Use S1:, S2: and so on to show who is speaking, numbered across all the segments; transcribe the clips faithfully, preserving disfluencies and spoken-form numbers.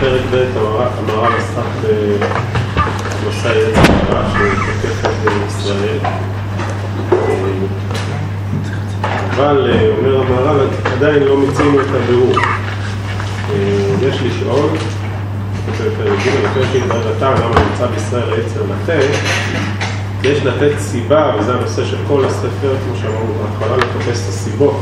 S1: בפרק ב' המהר"ל עסק בנושא יצר הרע שתוקף את ישראל. אבל אומר המהר"ל, עדיין לא מצינו את הבירור. יש לשאול, בפרק ג' לפרק שהתבררתה למה נמצא בישראל היצר לתת, יש לתת סיבה, וזה הנושא של כל הספר, כמו שאמרנו בהתחלה, לחפש את הסיבות.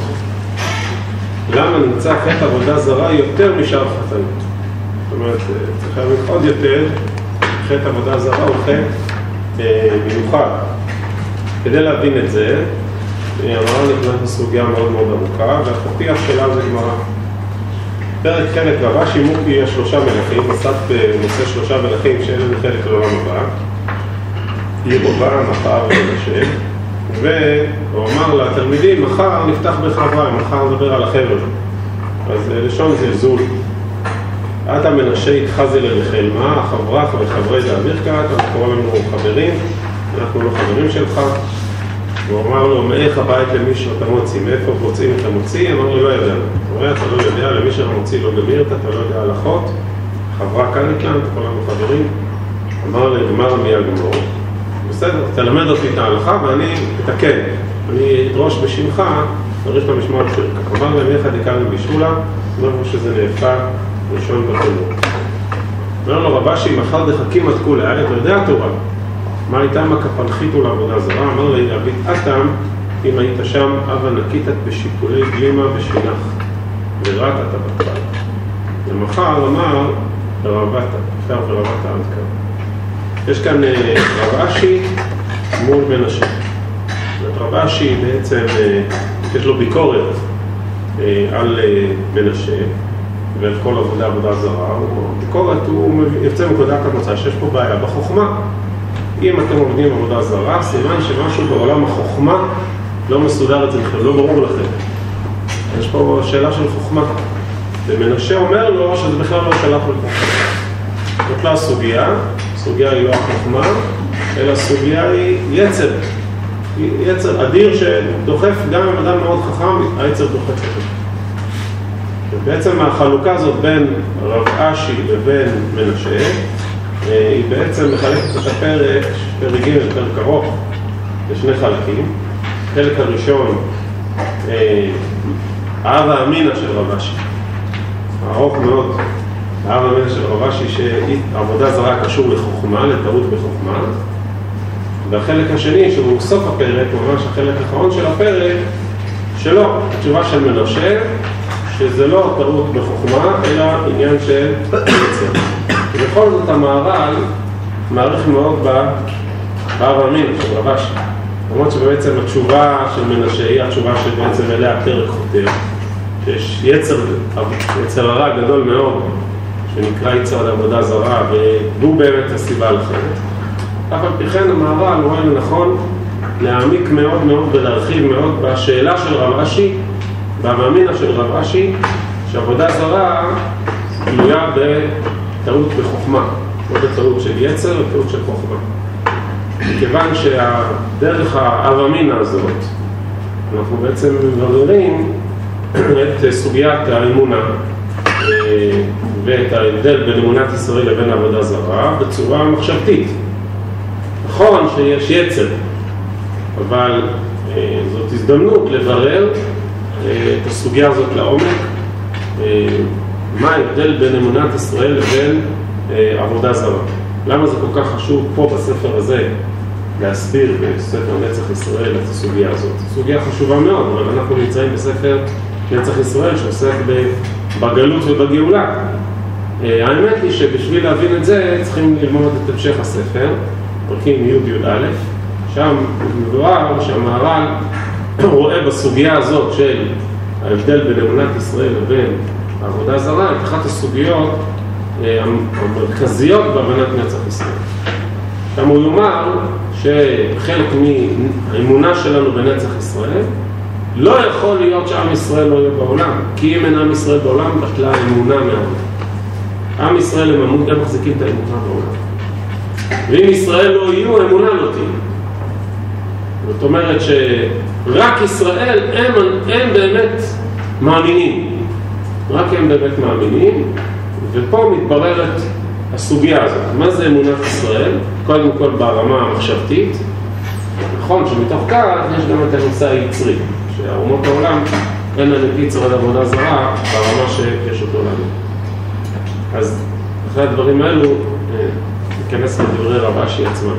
S1: למה נמצא חטא עבודה זרה יותר משאר חטאים? זאת אומרת, צריך להבין עוד יותר, חטא עבודה זרה הוא חטא מיוחד. כדי להבין את זה, המהר"ל נכנס לסוגיה מאוד מאוד ארוכה, והפתיח שלה זה גמרא. פרק חלק רבשי מוקי שלושה מלכים, עסק בנושא שלושה מלכים שאלה חלק לעולם הבא. ירבעם, אחאב ומנשה, והוא אמר לתלמידים, מחר נפתח בחבריים, מחר נדבר על החבר'ה. אז לשון זלזול. עתה מנשה התחזי לבחלמה, חברך וחברי דאביך כעת, אנחנו קוראים לנו חברים, אנחנו לא חברים שלך. הוא אמר לו, מאיך הבית למי שאתה מוציא, מאיפה מוצאים את המוציא? אמר לו, לא יודע. זאת אומרת, אתה לא יודע, למי שהמוציא לא גמיר, אתה לא יודע הלכות. חברה כאן איתן, אתה קוראים לנו חברים. אמר לגמר מי הגמור. בסדר, תלמד אותי את ההלכה ואני אתקן. אני אדרוש בשמך, נריש למשמע שרקה. אמר להם איך הדיקרם בישולה, אמרו שזה נאפה ראשון בתולדות. אומר לו רבשי, מחר דחכים עד כולי, היה אתה יודע התורה. מה הייתה מה כפלחיתו לעבודה זרה? אמר לי, להביט אתם, אם היית שם, אבא נקיתת בשיפולי גלימה ושינך, ורעת אתה בטל. ומחר אמר, ורבתה, אפשר ורבתה עד כאן. יש כאן רב אשי מול מנשה. רב אשי בעצם, יש לו ביקורת על מנשה ועל כל עבודה עבודה זרה. ביקורת הוא יוצא מנקודת המוצא שיש פה בעיה בחוכמה. אם אתם עובדים עבודה זרה, סימן שמשהו בעולם החוכמה לא מסודר את זה בכלל, לא ברור לכם. יש פה שאלה של חוכמה. ומנשה אומר לו שזה בכלל לא שאלה של חוכמה. זאת לא הסוגיה, הסוגיה היא לא החוכמה, אלא הסוגיה היא יצר. יצר אדיר שדוחף, גם אם אדם מאוד חכם, היצר דוחף אותו. ובעצם החלוקה הזאת בין רב אשי לבין מנשה, היא בעצם מחלקת את הפרק, פרק ג' פרק ארוך, לשני חלקים. החלק הראשון, האב האמינה של רב אשי, ארוך מאוד. האב האמינה של רב אשי שעבודה זרה קשור לחוכמה, לטעות בחוכמה. והחלק השני, שהוא סוף הפרק, ממש החלק האחרון של הפרק, שלא, התשובה של מנשה, שזה לא טעות בחוכמה, אלא עניין של יצר. ובכל זאת המהר"ל מעריך מאוד באב האמינה של רב אשי. למרות שבעצם התשובה של מנשה היא התשובה שבעצם אליה הפרק חותר. שיש יצר, יצר הרע גדול מאוד, שנקרא יצר לעבודה זרה, והוא באמת הסיבה לכם. אף על פי כן המהר"ל רואה לנכון להעמיק מאוד מאוד ולהרחיב מאוד בשאלה של רב אשי, במאמינה של רב אשי, שעבודה זרה תלויה בטעות בחוכמה, לא בטעות של יצר, בטעות של חוכמה. מכיוון שהדרך האבמינה הזאת, אנחנו בעצם מבררים את סוגיית האמונה ואת ההבדל בין אמונת ישראל לבין עבודה זרה בצורה מחשבתית. נכון שיש יצר, אבל זאת הזדמנות לברר את הסוגיה הזאת לעומק, מה ההבדל בין אמונת ישראל לבין עבודה זרה. למה זה כל כך חשוב פה בספר הזה להסביר בספר נצח ישראל את הסוגיה הזאת. סוגיה חשובה מאוד, אבל אנחנו נמצאים בספר נצח ישראל שעוסק בגלות ובגאולה. האמת היא שבשביל להבין את זה צריכים ללמוד את המשך הספר, פרקים י' י' א', שם מבואר שהמהר"ל רואה בסוגיה הזאת של ההבדל בין אמונת ישראל לבין העבודה זרה, את אחת הסוגיות המרכזיות בהבנת נצח ישראל. שם הוא יאמר שחלק מהאמונה שלנו בנצח ישראל לא יכול להיות שעם ישראל לא יהיה בעולם, כי אם אין עם ישראל בעולם, בטלה אמונה מהעולם. עם ישראל הם עמוד, הם מחזיקים את האמונה בעולם. ואם ישראל לא יהיו, אמונה לא תהיה. זאת אומרת שרק ישראל הם, הם באמת מאמינים. רק הם באמת מאמינים, ופה מתבררת הסוגיה הזאת. מה זה אמונת ישראל? קודם כל ברמה המחשבתית. נכון שמתוך כך יש גם את הנושא היצרי, שהאומות העולם אין לנו קיצר עד עבודה זרה ברמה שיש אותו לנו. אז אחרי הדברים האלו ניכנס לדברי רבשי עצמם.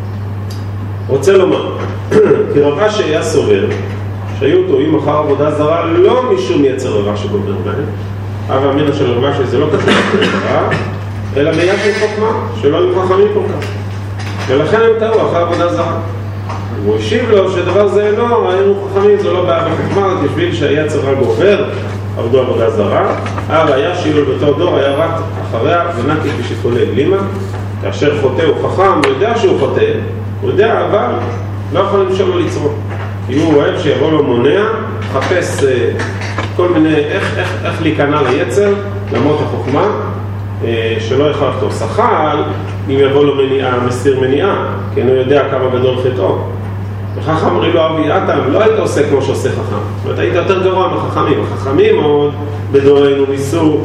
S1: רוצה לומר, כי רבשי היה סובר שהיו טועים אחר עבודה זרה לא משום יצר הרע שגובר בהם, אבל המינה של רבשי זה לא קשור לרע, אלא ביחד חוכמה שלא היו חכמים כל כך, ולכן הם טעו אחר עבודה זרה. הוא השיב לו שדבר זה לא, היינו חכמים, זה לא בעיה בחוכמה, בשביל שהיצר הרע גובר עבדו עבודה זרה, הראיה שאילו בתור דור היה רק אחריה ונקי בשיקולי גלימה, כאשר חוטא הוא חכם, הוא יודע שהוא חוטא, הוא יודע, אבל לא יכול למשול לו לצרוק. אם הוא אוהב שיבוא לו מונע, חפש אה, כל מיני, איך, איך, איך להיכנע ליצר, למרות החוכמה, אה, שלא יחלק אותו. שחל, אם יבוא לו מניעה, מסיר מניעה, כי הוא יודע כמה גדול חטאו. וחכם אמרי לו אבי אתם, לא היית עושה כמו שעושה חכם. זאת אומרת, היית יותר גרוע מחכמים. החכמים עוד בדורנו ניסו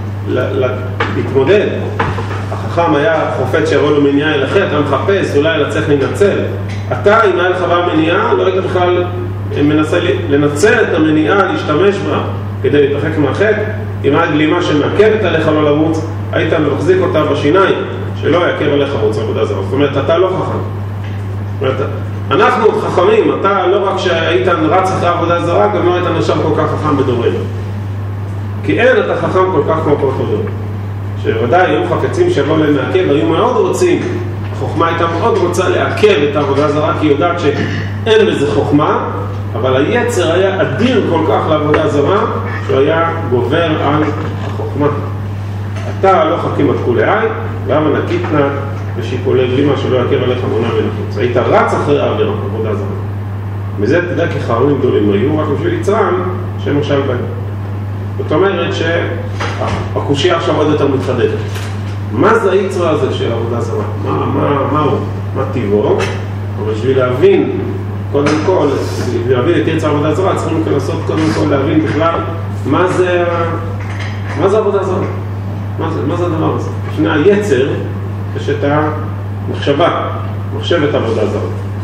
S1: להתמודד. החכם היה חופץ שיבוא לו מניעה אל החטא, אתה מחפש, אולי לצליח להינצל. אתה, אם היה לך בא מניעה, לא היית בכלל מנסה לנצל את המניעה, להשתמש בה כדי להתרחק מהחטא. אם היה גלימה שמעכבת עליך לא למוץ, היית מחזיק אותה בשיניים, שלא יעכב עליך מוץ עבודה זרה. זאת אומרת, אתה לא חכם. זאת אומרת, אנחנו חכמים, אתה לא רק שהיית רץ אחרי עבודה זרה, גם לא היית נשאר כל כך חכם בדורנו. כי אין אתה חכם כל כך כמו כל דור. שוודאי היו חפצים שיבוא להם מעכב, היו מאוד רוצים, החוכמה הייתה מאוד רוצה לעכב את העבודה הזרה, כי היא יודעת שאין בזה חוכמה, אבל היצר היה אדיר כל כך לעבודה זרה, שהוא היה גובר על החוכמה. אתה לא חכים עד כולי, ואמה נקיתנה ושיקולי גלימה שלא יעכב עליך מונה מנחוץ. היית רץ אחרי העבודה, עבודה זרה. מזה תדע כי חרונים גדולים היו, רק בשביל יצרם שמשל בהם. זאת אומרת שהקושיה עכשיו עוד יותר מתחדדת. מה זה היצרה הזה של עבודה זרה? מה, מה, מה הוא? מה טיבו? אבל בשביל להבין, קודם כל, בשביל להבין את יצרה עבודה זרה, צריכים לנסות קודם כל להבין בכלל מה זה, מה זה עבודה זרה? מה זה, מה זה הדבר הזה? לפני היצר יש את המחשבה, מחשבת עבודה זרה.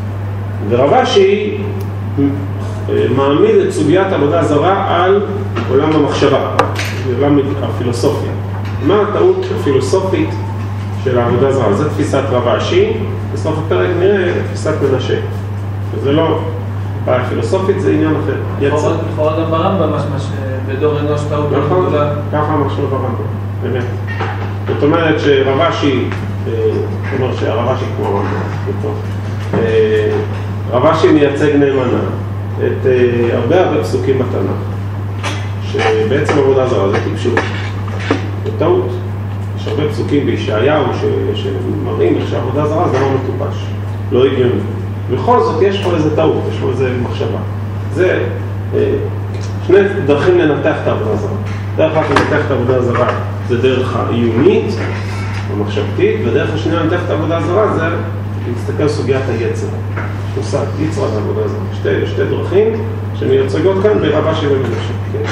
S1: ורבשי מעמיד את סוגיית עבודה זרה על עולם המחשבה, עולם הפילוסופיה. מה הטעות הפילוסופית של העבודה זרה? זו תפיסת רבשי, בסוף הפרק נראה תפיסת מנשה. וזה לא, בעיה פילוסופית זה עניין אחר.
S2: לכאורה גם ברמב"ם, בדור אנוש טעות גדולה.
S1: ככה משהו ברמב"ם, באמת. זאת אומרת שרבשי, זאת אומרת שהרבשי כמו הרמב"ם, רבשי מייצג נאמנה את הרבה הרבה פסוקים בתנ"ך, שבעצם עבודה זרה זה טיפשות, זה טעות. יש הרבה פסוקים בישעיהו שמראים איך שעבודה זרה זה לא מטופש, לא הגיוני. בכל זאת יש פה איזה טעות, יש פה איזה מחשבה. זה שני דרכים לנתח את העבודה זרה. דרך אחת לנתח את העבודה זרה זה דרך העיונית המחשבתית, ודרך השנייה לנתח את העבודה זרה זה להסתכל על סוגיית היצר. מושג, יצרה את העבודה זרה. שתי, שתי דרכים שמייצגות כאן ברבשי ומנשה.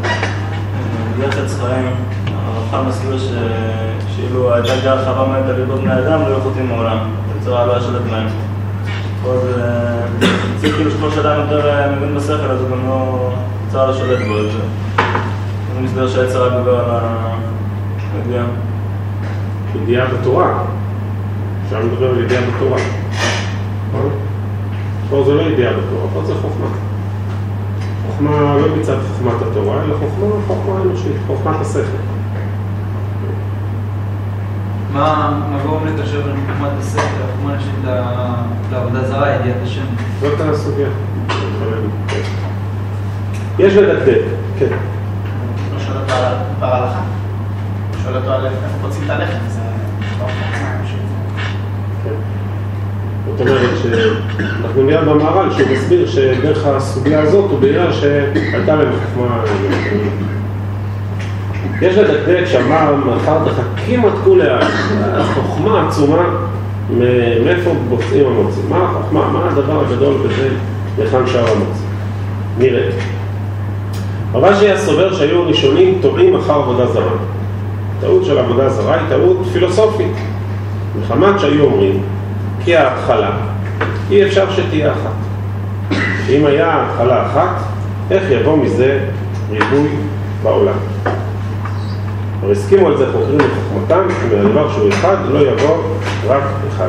S3: בדרך הצחיים, הרב מסביר שאילו הייתה דרך חווה מאת הליבות בני אדם לא יחותים מעולם. בצורה לא השלט להם. פה זה צריך כאילו שכל שאדם יותר מבין בשכל, אז הוא גם לא צער לשלט בו את זה. זה מסביר שהיצר רק גובר על הידיעה.
S1: ידיעה בתורה. אפשר לדבר על ידיעה בתורה. פה זה לא ידיעה בתורה, פה זה חוכמה. חוכמה לא מצד חוכמת התורה, אלא חוכמה, חוכמה אנושית, חוכמת השכל.
S2: מה גורם לקשר בין חוכמת השכל, חוכמה אנושית לעבודה זרה, ידיעת השם?
S1: זאת הסוגיה. יש לדקדק, כן.
S4: לא שואל אותו על ההלכה. שואל אותו על איך רוצים את הלחם, זה לא חוכמה אנושית.
S1: כן. זאת אומרת שאנחנו נראה במערל שהוא מסביר שדרך הסוגיה הזאת הוא בגלל שהייתה להם חוכמה. יש לדקדק שאמר מאחר דחקים עד כולי החוכמה עצומה מאיפה בוצעים המוצאים. מה החוכמה? מה הדבר הגדול בזה לכאן שער המוצאים? נראה. רבשי היה סובר שהיו הראשונים טועים אחר עבודה זרה. הטעות של עבודה זרה היא טעות פילוסופית. מחמת שהיו אומרים, כי ההתחלה אי אפשר שתהיה אחת. אם היה התחלה אחת, איך יבוא מזה ריבוי בעולם? אבל הסכימו על זה חוקרים לחוכמתם, מהדבר שהוא אחד לא יבוא רק אחד.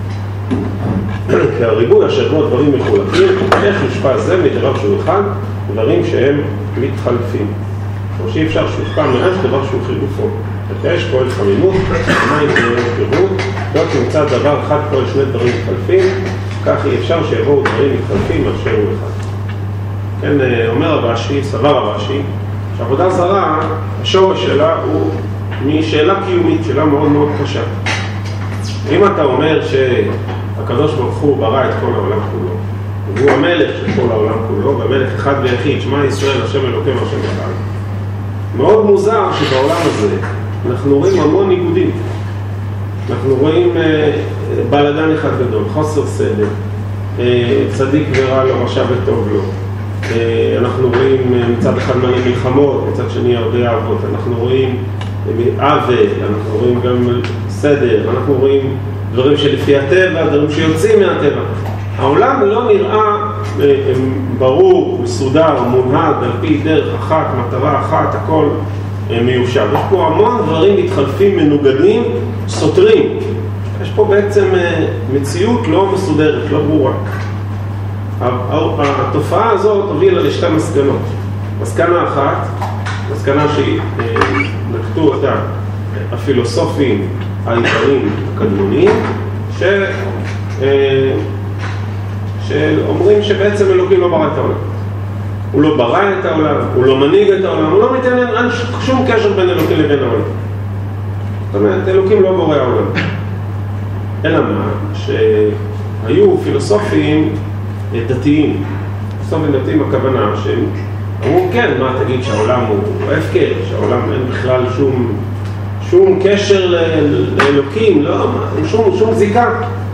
S1: כי הריבוי אשר בו דברים מחולקים, איך יושפע זה מדבר שהוא אחד, דברים שהם מתחלפים. או שאי אפשר שיושפע מאש דבר שהוא חילופו. וכאש פועל חמימות, מים פועל פירוט, לא תמצא דבר אחד פועל שני דברים מתחלפים, כך אי אפשר שיבואו דברים מתחלפים אשר הוא אחד. כן, אומר הרש"י, סבר הרש"י, שעבודה זרה, השורש שלה הוא משאלה קיומית, שאלה מאוד מאוד קשה. אם אתה אומר שהקדוש ברוך הוא ברא את כל העולם כולו, והוא המלך של כל העולם כולו, והמלך אחד ויחיד, שמע ישראל, השם אלוקים, השם אחד, מאוד מוזר שבעולם הזה אנחנו רואים המון ניגודים. אנחנו רואים אה, בלגן אחד גדול, חוסר סדר, אה, צדיק ורע לו, רשע וטוב לו. אה, אנחנו רואים אה, מצד אחד מלא מלחמות, מצד שני הרבה אהבות. אנחנו רואים אה, עוול, אנחנו רואים גם סדר, אנחנו רואים דברים שלפי הטבע, דברים שיוצאים מהטבע. העולם לא נראה אה, ברור, מסודר, מונהג, על פי דרך אחת, מטרה אחת, הכל אה, מיושב. יש פה המון דברים מתחלפים, מנוגדים, סותרים. יש פה בעצם אה, מציאות לא מסודרת, לא ברורה. התופעה הזאת הובילה לשתי מסקנות. מסקנה אחת, מסקנה שנקטו אותה הפילוסופים העיקריים הקדמוניים, ש... אה, שאומרים שבעצם אלוקים לא ברא את העולם. הוא לא ברא את העולם, הוא לא מנהיג את העולם, הוא לא מתעניין, אין שום קשר בין אלוקים לבין העולם. זאת אומרת, אלוקים לא בורא העולם. אלא מה? שהיו פילוסופים דתיים, פילוסופים דתיים הכוונה, שהם אמרו, כן, מה תגיד שהעולם הוא הפקר, שהעולם אין בכלל שום, שום קשר ל- לאלוקים, לא, שום, שום זיקה.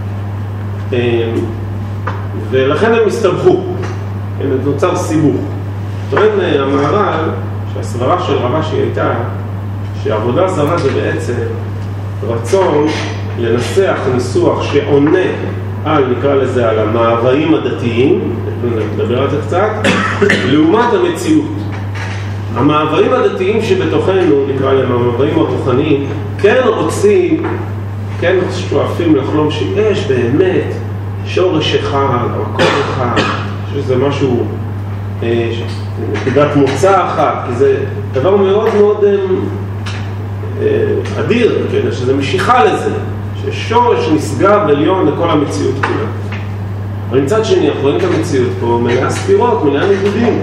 S1: ולכן הם הסתבכו, הם נוצר סיבוך. טוען המהר"ל שהסברה של רבשי הייתה שעבודה זרה זה בעצם רצון לנסח ניסוח שעונה על, נקרא לזה, על המאוויים הדתיים, נדבר על זה קצת, לעומת המציאות. המאוויים הדתיים שבתוכנו, נקרא להם המאוויים הרוחניים, כן רוצים, כן שואפים לחלום שיש באמת שורש אחד, מקום אחד, שזה משהו, נקודת מוצא אחת, כי זה דבר מאוד מאוד אדיר, כן? שזה משיכה לזה, ששורש נשגב עליון לכל המציאות כולה. אבל מצד שני, אנחנו רואים את המציאות פה מלאה סתירות, מלאה ניגודים.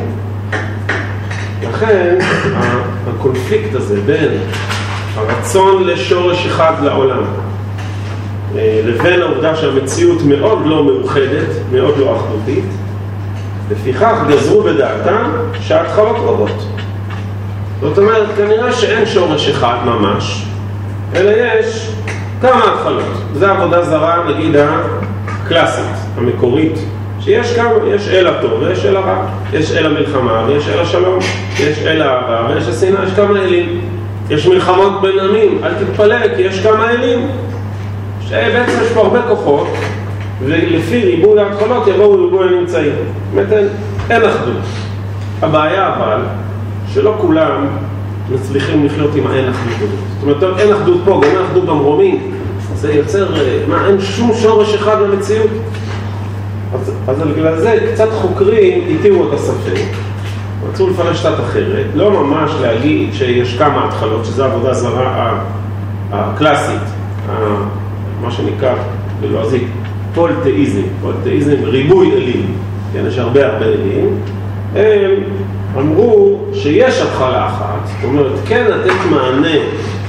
S1: לכן, הקונפליקט הזה בין הרצון לשורש אחד לעולם, לבין העובדה שהמציאות מאוד לא מאוחדת, מאוד לא אחדותית, לפיכך גזרו בדעתם שההתחלות רבות. זאת אומרת, כנראה שאין שורש אחד ממש, אלא יש כמה התחלות. זו עבודה זרה, נגיד הקלאסית, המקורית, שיש כמה, יש אל הטוב ויש אל הרע, יש אל המלחמה ויש אל השלום, יש אל האהבה ויש השנאה, יש כמה אלים. יש מלחמות בין עמים, אל תתפלא כי יש כמה אלים. שבעצם יש פה הרבה כוחות, ולפי ריבוי ההתחלות יבואו ריבוי הנמצאים. זאת אומרת, אין אחדות. הבעיה אבל, שלא כולם מצליחים לחיות עם האין אחדות הזאת. זאת אומרת, אין אחדות פה, גם אין אחדות במרומים. זה יוצר, מה, אין שום שורש אחד במציאות. אז, אז בגלל זה קצת חוקרים התירו את הספק. רצו לפרש קצת אחרת, לא ממש להגיד שיש כמה התחלות, שזו עבודה זרה הקלאסית. מה שנקרא בלועזית פולתאיזם, פולתאיזם, ריבוי אלים, כן, יש הרבה הרבה אלים. הם אמרו שיש התחלה אחת, זאת אומרת, כן לתת מענה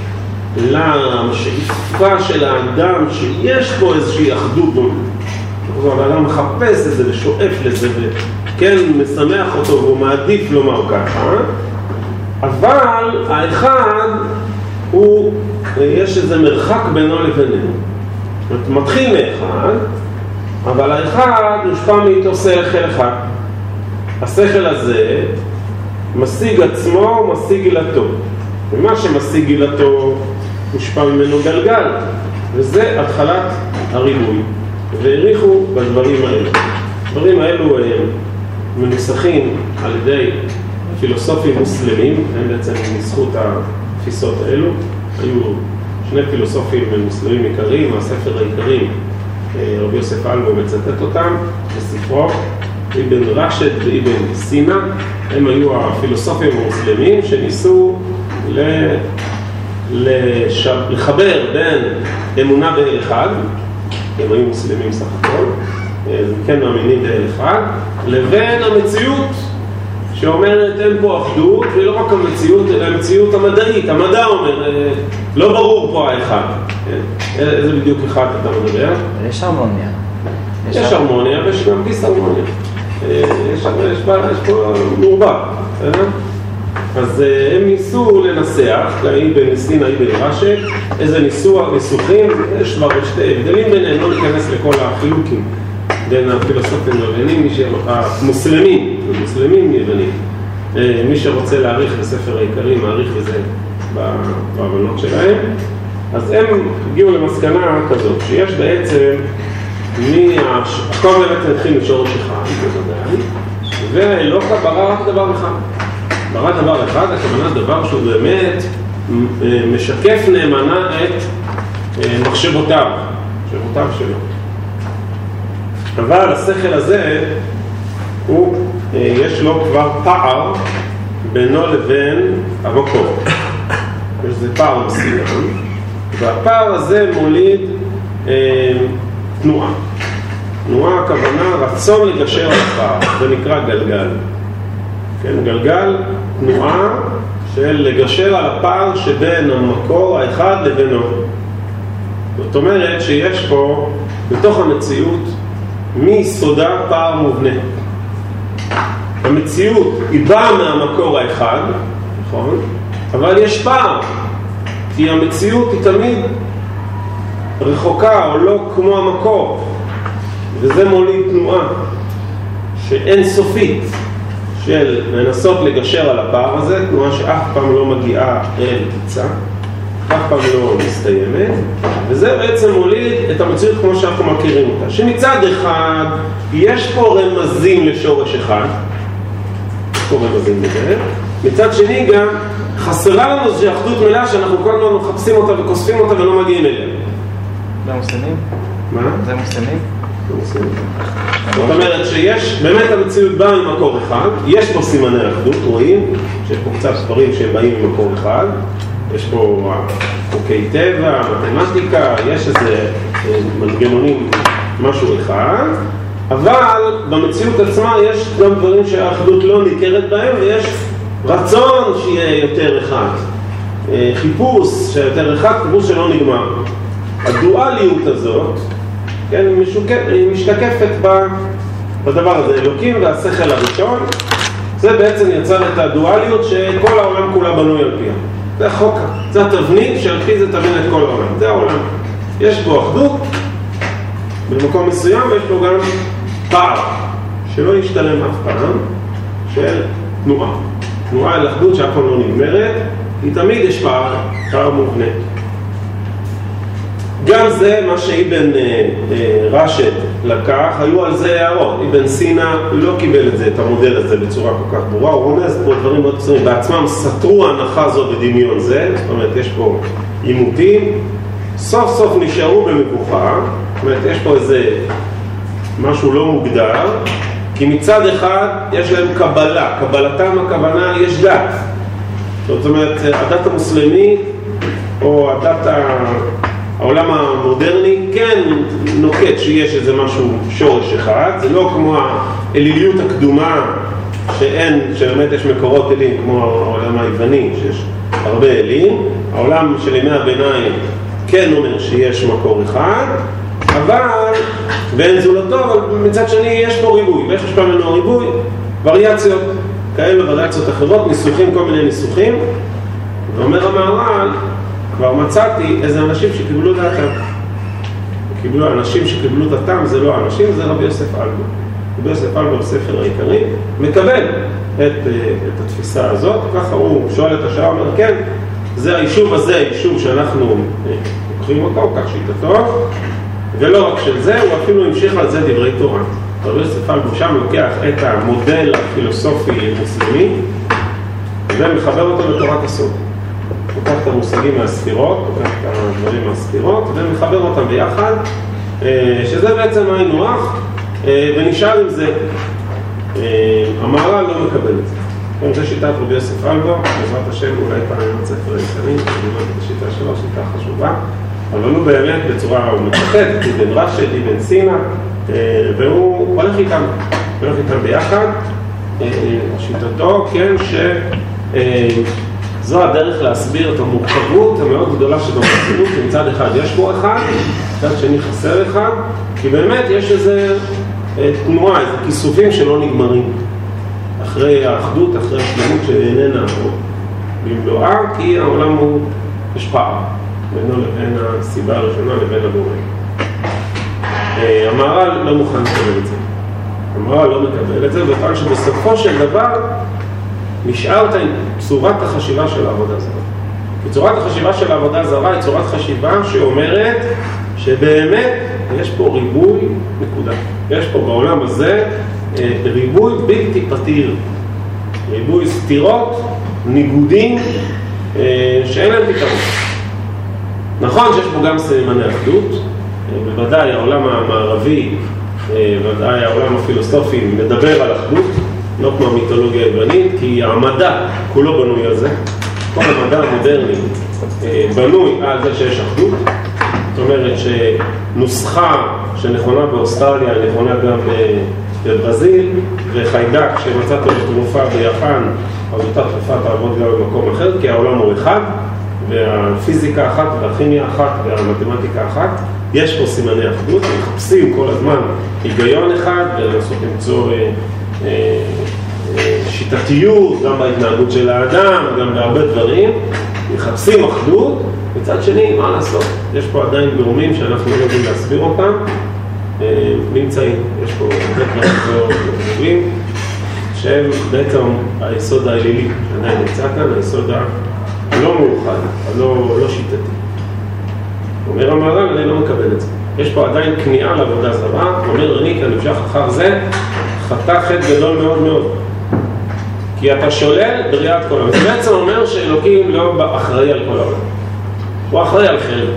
S1: לשאיפה של האדם שיש פה איזושהי אחדות, האדם מחפש את זה ושואף לזה וכן משמח אותו והוא מעדיף לומר ככה, אבל האחד הוא, יש איזה מרחק בינו לבינינו. זאת אומרת, מתחיל מאחד, אבל האחד מושפע מאיתו שכל אחד. השכל הזה משיג עצמו, משיג לטוב. ומה שמשיג גילתו מושפע ממנו גלגל, וזה התחלת הריבוי, והעריכו בדברים האלו. הדברים האלו הם מנוסחים על ידי פילוסופים מוסלמים, הם בעצם ניסחו את התפיסות האלו. היו שני פילוסופים מוסלמים עיקריים, הספר העיקרי, רבי יוסף אלבו מצטט אותם בספרו, אבן רשד ואבן סינה. הם היו הפילוסופים המוסלמים שניסו ל... לש... לחבר בין אמונה באל אחד, הם היו מוסלמים סך הכל, הם כן מאמינים באל אחד, לבין המציאות שאומרת אין פה אחדות, ולא רק המציאות, אלא המציאות המדעית. המדע אומר, לא ברור פה האחד. איזה בדיוק אחד אתה מדבר?
S5: יש הרמוניה.
S1: יש הרמוניה ויש גם דיסהרמוניה. יש פה מעורבב, בסדר? אז הם ניסו לנסח, אבן סינה, אבן רשד, איזה ניסוחים, יש כבר שתי הבדלים ביניהם, לא ניכנס לכל החילוקים בין הפילוסופים היוונים, המוסלמים, המוסלמים יוונים. מי שרוצה להעריך בספר העיקרי, מעריך בזה בהבנות שלהם. אז הם הגיעו למסקנה כזאת, שיש בעצם, הכל באמת התחיל משורש אחד, בוודאי, והאלוקה ברא רק דבר אחד. ברא דבר אחד, הכוונה דבר שהוא באמת משקף נאמנה את מחשבותיו, מחשבותיו שלו. אבל השכל הזה, הוא, יש לו כבר פער בינו לבין המקור. יש זה פער מסוים, והפער הזה מוליד אה, תנועה. תנועה, הכוונה, רצון לגשר על הפער, זה נקרא גלגל. כן, גלגל, תנועה של לגשר על הפער שבין המקור האחד לבינו. זאת אומרת שיש פה, בתוך המציאות, מיסודה פער מובנה. המציאות היא באה מהמקור האחד, נכון? אבל יש פער, כי המציאות היא תמיד רחוקה או לא כמו המקור, וזה מוליד תנועה שאין סופית של לנסות לגשר על הפער הזה, תנועה שאף פעם לא מגיעה אל קיצה, אף פעם לא מסתיימת, וזה בעצם מוליד את המציאות כמו שאנחנו מכירים אותה, שמצד אחד יש פה רמזים לשורש אחד, יש פה רמזים בזה, מצד שני גם חסרה לנו איזושהי אחדות מלאה שאנחנו כל הזמן מחפשים אותה וכוספים אותה ולא מגיעים אליה.
S5: זה מוסלמים?
S1: מה?
S5: זה מוסלמים?
S1: זה מוסלמים. זאת אומרת שיש, באמת המציאות באה ממקור אחד, יש פה סימני אחדות, רואים שיש פה קצת דברים שהם באים ממקור אחד, יש פה חוקי טבע, מתמטיקה, יש איזה מנגנונים, משהו אחד, אבל במציאות עצמה יש גם דברים שהאחדות לא ניכרת בהם, ויש רצון שיהיה יותר אחד, חיפוש שיותר אחד, חיפוש שלא נגמר. הדואליות הזאת, כן, היא משתקפת בדבר הזה, אלוקים והשכל הראשון, זה בעצם יצר את הדואליות שכל העולם כולה בנוי על פיה. זה החוק, זה התבנית שעל פי זה תבין את כל העולם, זה העולם. יש בו אחדות במקום מסוים, ויש בו גם פער שלא ישתלם אף פעם של תנועה. תנועה אל אחדות שאף פעם לא נגמרת, כי תמיד יש פער, פער מובנה. גם זה מה שאבן אה, אה, רשד לקח, היו על זה הערות. אבן סינה לא קיבל את זה, את המודל הזה בצורה כל כך ברורה, הוא רומז פה דברים מאוד קצרים, בעצמם סתרו הנחה זו בדמיון זה, זאת אומרת יש פה עימותים, סוף סוף נשארו במבוכה, זאת אומרת יש פה איזה משהו לא מוגדר, כי מצד אחד יש להם קבלה, קבלתם הכוונה יש דת, זאת אומרת הדת המוסלמית או הדת ה... העולם המודרני כן נוקט שיש איזה משהו שורש אחד, זה לא כמו האליליות הקדומה שאין, שבאמת יש מקורות אלים כמו העולם היווני שיש הרבה אלים, העולם של ימי הביניים כן אומר שיש מקור אחד, אבל ואין זולתו, אבל מצד שני יש פה ריבוי, ויש משפע ממנו ריבוי, וריאציות כאלה וריאציות אחרות, ניסוחים, כל מיני ניסוחים, ואומר המהר"ל, כבר מצאתי איזה אנשים שקיבלו דעתם. קיבלו אנשים שקיבלו דעתם, זה לא אנשים, זה רבי יוסף אלבו. רבי יוסף אלבו בספר העיקרי, מקבל את, את התפיסה הזאת, ככה הוא שואל את השאלה, אומר, כן, זה היישוב הזה, היישוב שאנחנו לוקחים אותו, כך שיטתו, ולא רק של זה, הוא אפילו המשיך על זה דברי תורה. רבי יוסף אלבו שם לוקח את המודל הפילוסופי מוסלמי, ומחבר אותו לתורת הסוד. לוקח את המושגים מהספירות, לוקח את הדברים מהספירות, ומחבר אותם ביחד, שזה בעצם היינו הך, ונשאר עם זה. המהר"ל לא מקבל את זה. זה שיטת רבי יוסף אלבו, בעזרת השם אולי פעם עם הספר היצרים, אני אומר את השיטה שלו, שיטה חשובה, אבל הוא באמת בצורה, הוא מתחד, אבן רשד, אבן סינה, והוא הולך איתם, הולך איתם ביחד, שיטתו, כן, שזו הדרך להסביר את המורכבות המאוד גדולה שבמציאות, מצד אחד יש בו אחד, מצד שני חסר אחד, כי באמת יש איזה תנועה, איזה כיסופים שלא נגמרים. אחרי האחדות, אחרי השלמות שאיננה במלואה, כי העולם הוא יש פער בינו לבין הסיבה הראשונה לבין הבורא. המהר"ל לא מוכן לקבל את זה. המהר"ל לא מקבל את זה, וטען שבסופו של דבר נשארת עם צורת החשיבה של העבודה זרה. כי צורת החשיבה של העבודה זרה היא צורת חשיבה שאומרת שבאמת יש פה ריבוי נקודה. יש פה בעולם הזה ריבוי בלתי פתיר, ריבוי סתירות, ניגודים שאין להם פתרון. נכון שיש פה גם סממני אחדות, בוודאי העולם המערבי, בוודאי העולם הפילוסופי מדבר על אחדות, לא כמו המיתולוגיה היוונית, כי המדע כולו בנוי על זה. כל המדע המודרני בנוי על זה שיש אחדות. זאת אומרת שנוסחה שנכונה באוסטרליה, נכונה גם בברזיל, וחיידק שמצאת בתרופה ביפן, אז אותה תרופה תעבוד גם במקום אחר, כי העולם הוא אחד, והפיזיקה אחת, והכימיה אחת, והמתמטיקה אחת. יש פה סימני אחדות, מחפשים כל הזמן היגיון אחד, ולנסות למצוא אה, אה, אה, שיטתיות, גם בהתנהגות של האדם, גם בהרבה דברים. מחפשים אחדות, מצד שני, מה לעשות? יש פה עדיין גורמים שאנחנו לא יודעים להסביר אותם, נמצאים, יש פה דברים גדולים שהם בעצם היסוד האלילי שעדיין נמצא כאן, היסוד הלא מאוחד, הלא לא שיטתי. אומר המהר"ל, אני לא מקבל את זה. יש פה עדיין כניעה לעבודה זרה, אומר אני כאן נמשך אחר זה, חטא חטא גדול מאוד מאוד. כי אתה שולל בריאת כל העולם. זה בעצם אומר שאלוקים לא אחראי על כל העולם. הוא אחראי על חלק.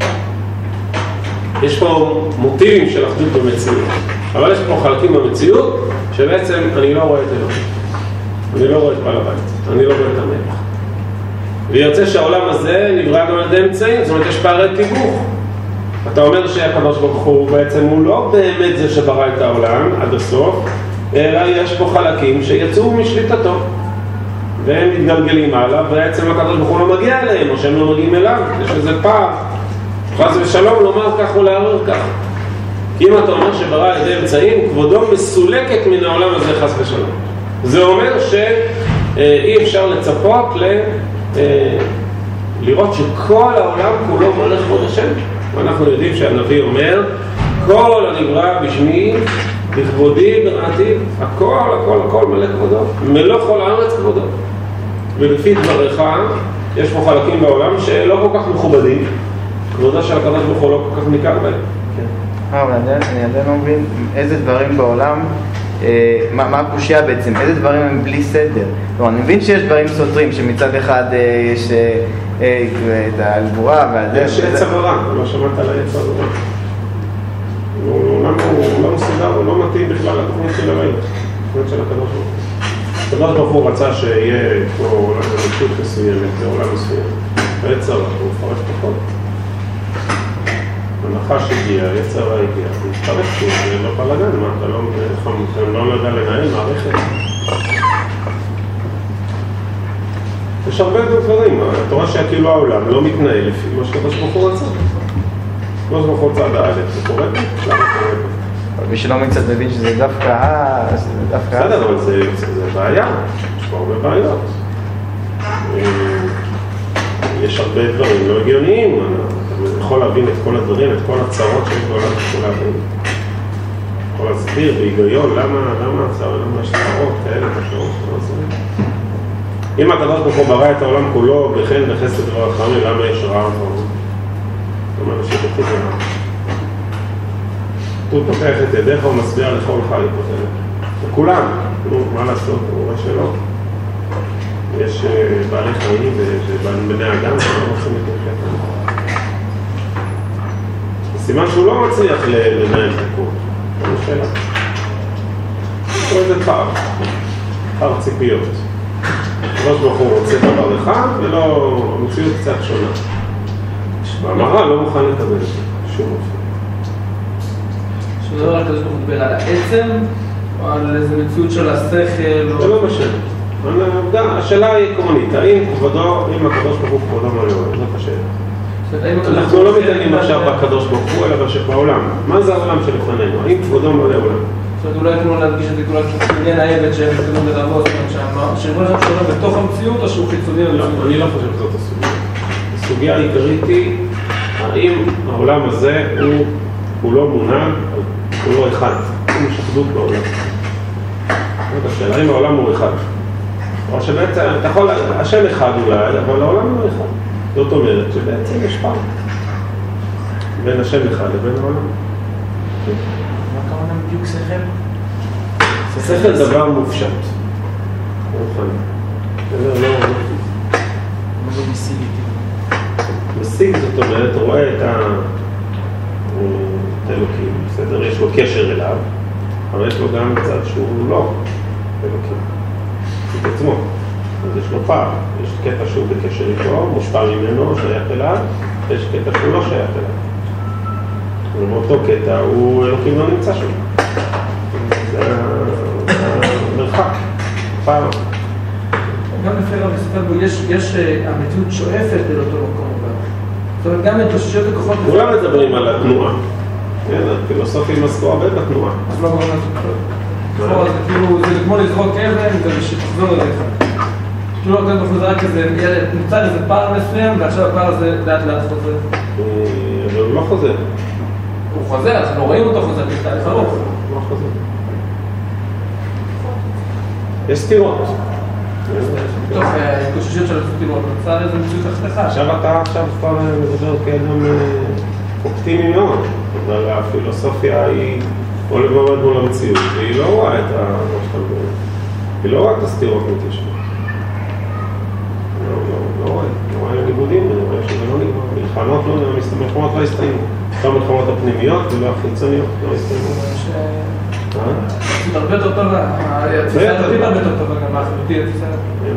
S1: יש פה מוטיבים של אחדות במציאות, אבל יש פה חלקים במציאות שבעצם אני לא רואה את אלוהים, אני לא רואה את בעל הבית, אני לא רואה את המלך. ויוצא שהעולם הזה נברא גם על ידי אמצעים, זאת אומרת יש פערי תיווך. אתה אומר שהקדוש ברוך הוא בעצם הוא לא באמת זה שברא את העולם עד הסוף, אלא יש פה חלקים שיצאו משליטתו והם מתגלגלים הלאה, ובעצם הקדוש ברוך הוא לא מגיע אליהם או שהם לא מגיעים אליו, יש איזה פער. חס ושלום לומר כך או לערר כך. כי אם אתה אומר שברא על ידי אמצעים, כבודו מסולקת מן העולם הזה חס ושלום. זה אומר שאי אפשר לצפות ל... לראות שכל העולם כולו מלך כבוד השם. ואנחנו יודעים שהנביא אומר, כל הנברא בשמי, בכבודי בראתי, הכל, הכל, הכל מלך כבודו. מלוא כל הארץ כבודו. ולפי דבריך, יש פה חלקים בעולם שלא כל כך מכובדים. כבודה של הקדוש ברוך הוא לא כל כך ניכר בהם.
S5: אה, אבל אני עדיין לא מבין איזה דברים בעולם, מה הקושיה בעצם, איזה דברים הם בלי סדר. לא, אני מבין שיש דברים סותרים, שמצד אחד יש את הגבורה והדרך.
S1: יש יצר הרע, לא שמעת על היצר הרע. הוא לא מסודר, הוא לא מתאים בכלל לתוכנית של המלך, לתוכנית של הקדוש ברוך הוא. הקדוש ברוך הוא רצה שיהיה פה עולם במציאות מסוימת, בעולם מסוים. היצר הרע, הוא מפרש פחות. הנחש הגיע, יצר הרע הגיע, הוא מתפרש פה, זה לא בלגן, מה, אתה לא יודע לנהל מערכת. יש הרבה דברים, התורה שכאילו העולם לא מתנהל לפי מה שקדוש ברוך הוא רצה. קדוש ברוך הוא רצה באלף, זה קורה לי? למה קורה לי?
S5: אבל מי שלא מצד מבין שזה דווקא...
S1: בסדר, אבל זה בעיה, יש פה הרבה בעיות. יש הרבה דברים לא הגיוניים, אתה יכול להבין את כל הדברים, את כל הצרות שיש בעולם, אתה יכול להבין. יכול להסביר בהיגיון למה, למה הצרות, למה יש צרות כאלה, תשעות, לא זה. אם הקדוש ברוך הוא ברא את העולם כולו, וכן בחסד ורחמים, למה יש רע? זאת אומרת שתפות רע. הוא פותח את ידיך ומשביע לכל חי פותח. וכולם, נו, מה לעשות? הוא רואה שלא. יש בעלי חיים ובני אדם שלא רוצים להתנקט. סימן שהוא לא מצליח לנהל את הכל. זו שאלה. יש איזה פער. פער ציפיות. הקדוש ברוך הוא רוצה דבר אחד, ולא, המציאות קצת שונה. והמראה לא מוכן לקבל את זה, שום אופן.
S2: שזה לא רק הקדוש ברוך הוא מדבר על העצם, או על איזה מציאות של השכל?
S1: זה לא משנה. השאלה היא עקרונית, האם כבודו, אם הקדוש ברוך הוא כבודו מלא, זאת השאלה. אנחנו לא מתעניינים עכשיו בקדוש ברוך הוא, אלא בעולם. מה זה העולם שלפנינו? האם כבודו מלא עולם?
S2: זאת אומרת, אולי כמו להדגיש את זה כולה כעניין העבד שהם מתקדמו לרבות, שאומר לך שעולה בתוך המציאות או שהוא חיצוני?
S1: לא, אני לא חושב שזאת הסוגיה. הסוגיה העיקרית היא, האם העולם הזה הוא לא מונהג, הוא לא אחד, הוא משחדות בעולם. זאת השאלה, האם העולם הוא אחד? או שבעצם, אתה יכול, השם אחד אולי, אבל העולם הוא אחד. זאת אומרת שבעצם יש פעם בין השם אחד לבין העולם.
S4: מה כמובן בדיוק שכל?
S1: שכל דבר מופשט. רוחני. זה לא...
S4: מה זה משיג איתי?
S1: משיג זאת אומרת, רואה את האלוקים, בסדר? יש לו קשר אליו, אבל יש לו גם צד שהוא לא אלוקים. את עצמו. אז יש לו פער. יש קטע שהוא בקשר איתו, מושפע ממנו, שייך אליו, יש קטע שהוא לא שייך אליו. ובאותו קטע הוא אלוקים לא נמצא שם. זה המרחק, פער.
S2: גם לפי רב יספר בו, יש המציאות שואפת אל אותו מקום. זאת אומרת, גם את תושיות הכוחות...
S1: כולם מדברים על התנועה. הפילוסופים עסקו הרבה בתנועה.
S2: אז לא גורם לתנועה. זה כמו לזרוק אבן, זה שתחזור אליך. כאילו לא כאן בחוזרה כזה, נמצא איזה פער מסוים, ועכשיו הפער הזה לאט לאט חוזר.
S1: אבל הוא לא חוזר.
S2: הוא חוזר, אז לא רואים אותו חוזר, זה תהליך ארוך.
S1: הוא לא חוזר. יש סתירות.
S2: בתוך ההתגוששות של הסתירות, נוצר איזה מציאות אחתך.
S1: עכשיו אתה עכשיו כבר מדבר כאדם אופטימי מאוד, אבל הפילוסופיה היא עולה מאוד מול המציאות, והיא לא רואה את ה... היא לא רואה את הסתירות מתיישבות. לא רואה, לא רואה לימודים, אני רואה שזה לא נגמר. מלחמות לא הסתיימו. לא מלחמות הפנימיות ולא החיצוניות לא הסתיימו.
S2: זה הרבה יותר טובה, התפיסה הדתית הרבה יותר טובה גם האחרותי, התפיסה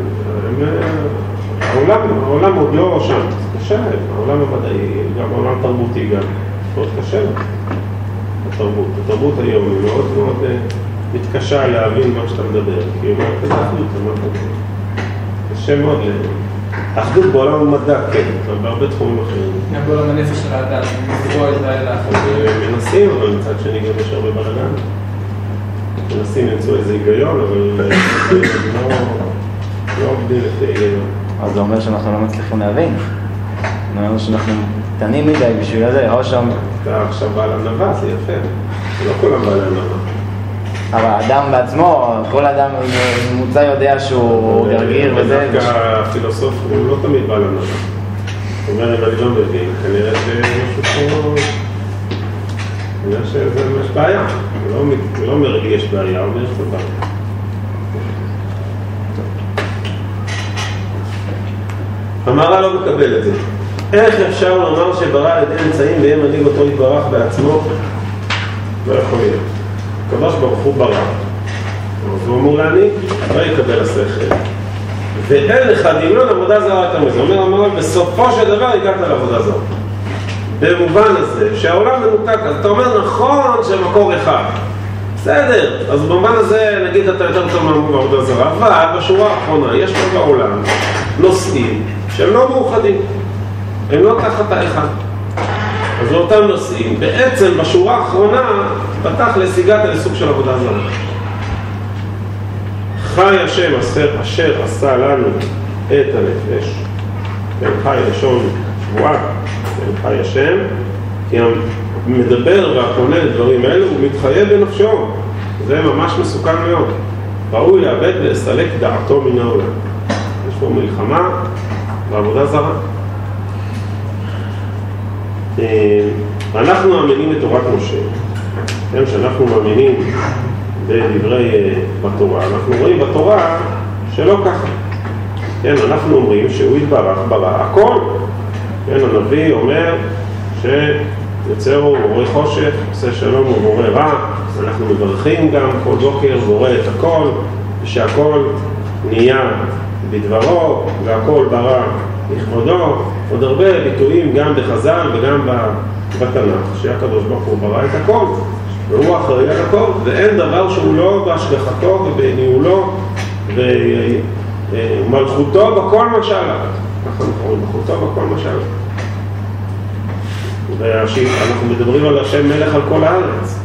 S2: הדתית.
S1: העולם עוד לא שם, זה קשה, העולם המדעי, גם העולם תרבותי גם, מאוד קשה. התרבות, התרבות היום היא מאוד מאוד מתקשה להבין מה שאתה מדבר, כי היא אומרת כזה אחדות, זה מה אתה מדבר. קשה מאוד ל... אחדות בעולם המדע, כן, אבל בהרבה תחומים אחרים.
S2: גם בעולם הנפש של האדם, מזרוע את האלה אחרת.
S1: מנסים, אבל מצד שני גם יש הרבה בלגן. מנסים למצוא איזה היגיון, אבל לא עובדים לפי היגיון.
S5: אז זה אומר שאנחנו לא מצליחים להבין. זה אומר שאנחנו קטנים מדי בשביל זה, או שם...
S1: אתה עכשיו בעל ענווה, זה יפה. לא כולם בעל ענווה.
S5: אבל האדם בעצמו, כל אדם ממוצע יודע שהוא גרגיר וזה...
S1: דווקא הפילוסוף הוא לא תמיד בעל ענווה. זאת אומרת, אני לא מבין, כנראה שמשהו פה... כנראה שזה ממש בעיה. הוא לא אומר לי יש בעיה, הוא אומר יש בעיה. המהר"ל לא מקבל את זה. איך אפשר לומר שברא על ידי אמצעים והם מנהיג אותו יתברך בעצמו? לא יכול להיות. הקדוש ברוך הוא ברא. אז הוא אמור להנהיג, לא יקבל השכל. ואין לך דמיון עבודה זרה יותר מזה. אומר המהר"ל, בסופו של דבר הגעת לעבודה זרה. במובן הזה, שהעולם מנותק, אז אתה אומר נכון שמקור אחד. בסדר, אז במובן הזה נגיד אתה יותר טוב מהמור בעבודה זרה, אבל בשורה האחרונה יש פה בעולם נושאים שהם לא מאוחדים, הם לא תחת האחד. אז לאותם נושאים, בעצם בשורה האחרונה פתח לסיגת לסוג של עבודה זרה. חי השם אשר, אשר עשה לנו את הנפש, כן, חי לשון שבועה, כן, חי השם, כי המדבר והפונה לדברים האלו הוא מתחייב בנפשו. זה ממש מסוכן מאוד. ראוי לאבד ולסלק דעתו מן העולם. יש פה מלחמה ועבודה זרה. אנחנו מאמינים בתורת משה, כן, שאנחנו מאמינים בדברי בתורה, אנחנו רואים בתורה שלא ככה. כן, אנחנו אומרים שהוא יתברך ברא הכל. כן, הנביא אומר שיוצר הוא בורא חושך, עושה שלום הוא בורא רע. אנחנו מברכים גם כל בוקר בורא את הכל, ושהכל נהיה בדברו והכל ברא לכבודו. עוד הרבה ביטויים גם בחז"ל וגם בתנ"ך, שהקדוש ברוך הוא ברא את הכל והוא אחראי על הכל, ואין דבר שהוא לא בהשגחתו ובניהולו ומלכותו בכל מה שעלה. ככה אנחנו רואים, מלכותו בכל מה שעלה. ואנחנו מדברים על השם מלך על כל הארץ,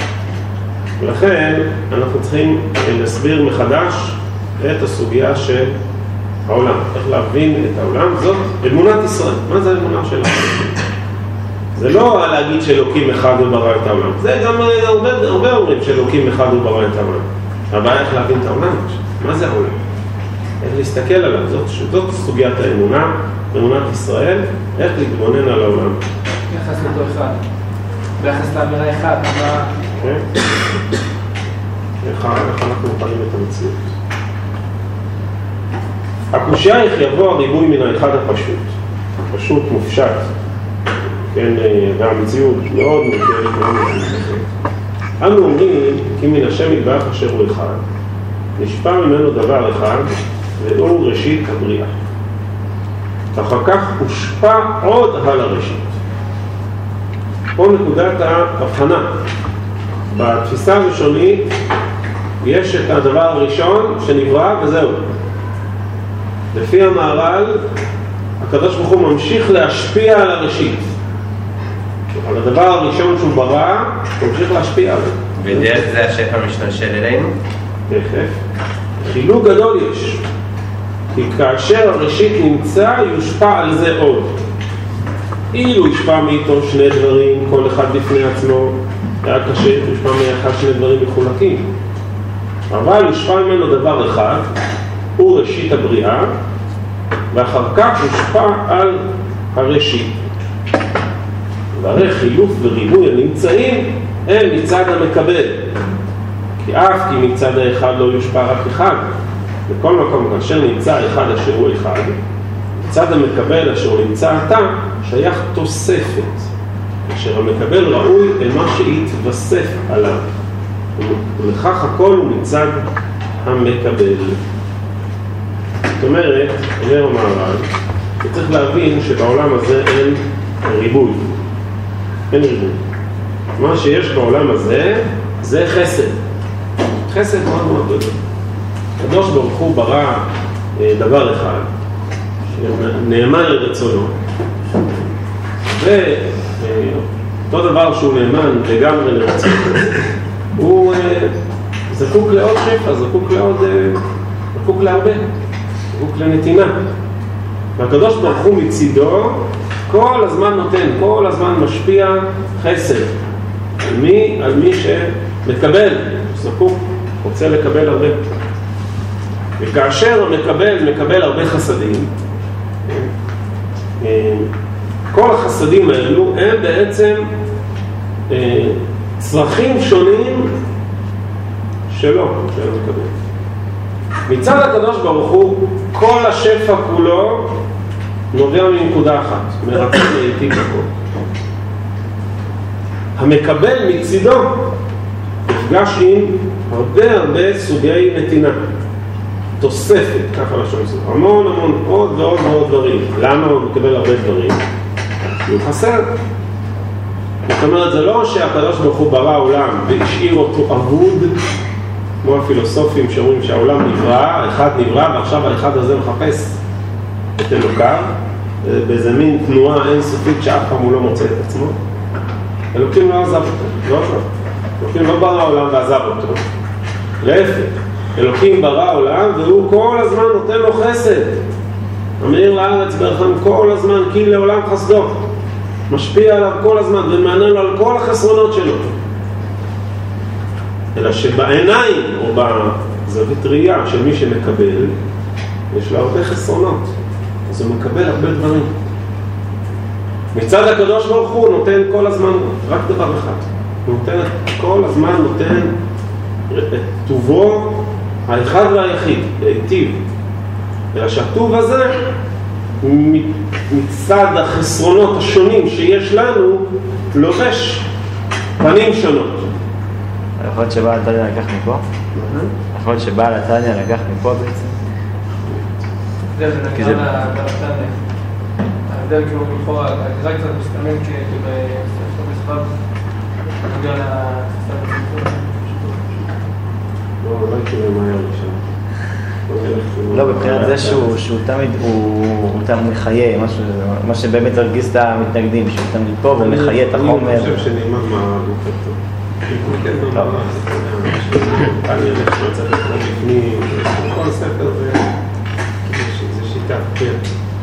S1: ולכן אנחנו צריכים להסביר מחדש את הסוגיה של העולם, איך להבין את העולם. זאת אמונת ישראל. מה זה האמונה שלנו? זה לא להגיד שאלוקים אחד הוא ברא את העולם, זה גם הרבה, הרבה אומרים שאלוקים אחד הוא ברא את העולם. הבעיה איך להבין את העולם, מה זה העולם? איך להסתכל עליו, זאת, זאת סוגיית האמונה, אמונת ישראל, איך להתבונן על העולם.
S2: יחס לאותו אחד, ביחס לאמירה אחד, מה...
S1: כן? איך אנחנו מוכנים את המציאות. הקושיה איך יבוא הריבוי מן האחד הפשוט, פשוט מופשט, כן, והמציאות מאוד מוכרת, מאוד מוכרת. אנו אומרים כי מן השם יתברך אשר הוא אחד, נשפע ממנו דבר אחד, והוא ראשית הבריאה. אחר כך הושפע עוד על הראשית. פה נקודת ההבחנה. בתפיסה הראשונית יש את הדבר הראשון שנברא וזהו. לפי המהר"ל, הקדוש ברוך הוא ממשיך להשפיע על הראשית. על הדבר הראשון שהוא ברא, הוא ממשיך להשפיע עליו.
S6: ודרך זה השפע משתלשל אלינו?
S1: תכף. חילוק גדול יש. כי כאשר הראשית נמצא, יושפע על זה עוד. אילו יושפע מאיתו שני דברים, כל אחד בפני עצמו, היה קשה, יושפע מאחד שני דברים מחולקים. אבל יושפע ממנו דבר אחד, הוא ראשית הבריאה, ואחר כך יושפע על הראשית. והרי חילוף וריבוי הנמצאים הם מצד המקבל. כי אף כי מצד האחד לא יושפע רק אחד. בכל מקום כאשר נמצא אחד אשר הוא אחד, מצד המקבל אשר נמצא עתה שייך תוספת, אשר המקבל ראוי אל מה שהתווסף עליו, ולכך הכל הוא מצד המקבל. זאת אומרת, אומר המהר"ל, צריך להבין שבעולם הזה אין ריבוי, אין ריבוי. מה שיש בעולם הזה זה חסד, חסד מאוד מאוד גדול. הקדוש ברוך הוא ברא דבר אחד שנאמן לרצונו, ואותו דבר שהוא נאמן לגמרי לרצונו הוא זקוק לעוד שפע, זקוק לעוד, זקוק להרבה, זקוק לנתינה. והקדוש ברוך הוא מצידו כל הזמן נותן, כל הזמן משפיע חסד על מי? על מי שמתקבל, זקוק, רוצה לקבל הרבה. וכאשר המקבל מקבל הרבה חסדים, כל החסדים האלו הם בעצם צרכים שונים שלו, של המקבל. מצד הקדוש ברוך הוא, כל השפע כולו נובע מנקודה אחת, מרצון להיטיב הכל. המקבל מצידו נפגש עם הרבה הרבה סוגי נתינה. תוספת, ככה לשון סוף, המון המון עוד ועוד ועוד דברים. למה הוא מקבל הרבה דברים? כי הוא חסר. זאת אומרת, זה לא שהקדוש ברוך הוא ברא עולם והשאיר אותו אבוד, כמו הפילוסופים שאומרים שהעולם נברא, האחד נברא ועכשיו האחד הזה מחפש את אלוקיו, באיזה מין תנועה אינסופית שאף פעם הוא לא מוצא את עצמו. אלוקים לא עזב אותו, לא עזב. אלוקים לא ברא עולם ועזב אותו. להפך. אלוקים ברא עולם והוא כל הזמן נותן לו חסד, המאיר לארץ ברחם כל הזמן, כי לעולם חסדו, משפיע עליו כל הזמן ומענה לו על כל החסרונות שלו. אלא שבעיניים או בזווית ראייה של מי שמקבל, יש לו הרבה חסרונות, אז הוא מקבל הרבה דברים. מצד הקדוש ברוך הוא נותן כל הזמן רק דבר אחד. הוא נותן כל הזמן, נותן את טובו האחד והיחיד, להיטיב. אלא שהטוב הזה, מצד החסרונות השונים שיש לנו, לובש פנים שונות.
S5: יכול להיות שבעל התניא לקח מפה? יכול להיות שבעל התניא לקח מפה בעצם?
S2: זה נגיד על התניא. ההבדל כאילו מלכאורה, הגזרה קצת מסתמן כבספר בספר, נגיד על הספר.
S1: לא, לא יקרה מה היה ראשון.
S5: לא, בבחינת זה שהוא תמיד, הוא תמיד מחיה, מה שבאמת הרגיז את המתנגדים, שהוא תמיד פה והוא מחיה את החומר.
S1: אני חושב שנאמר מה יותר טוב. טוב. אני הולך שמצא את הכל לפנים, כל ספר זה שיטה, כן.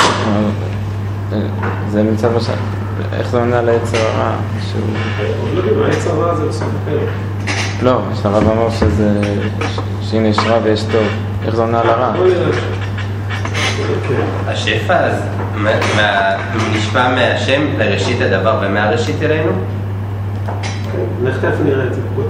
S7: זה נמצא בשם, איך זה עונה ליצר הרע?
S1: לא יודעים, היצר הרע זה בסוף אחר.
S7: לא, הרב אמר שזה, שהנה יש רע ויש טוב. איך זה עונה על הרע?
S6: השפע אז נשמע מהשם לראשית הדבר ומהראשית אלינו?
S1: נכתף נראה את זה, כותב.